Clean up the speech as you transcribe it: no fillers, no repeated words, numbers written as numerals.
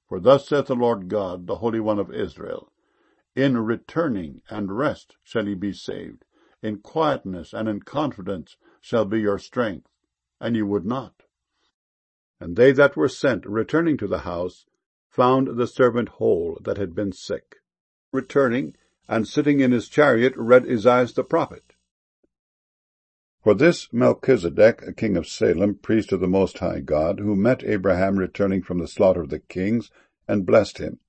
For thus saith the Lord God, the Holy One of Israel, In returning and rest shall ye be saved, in quietness and in confidence shall be your strength, and ye would not. And they that were sent, returning to the house, found the servant whole that had been sick. Returning, and sitting in his chariot, read Esaias the prophet. For this Melchizedek, king of Salem, priest of the Most High God, who met Abraham returning from the slaughter of the kings, and blessed him,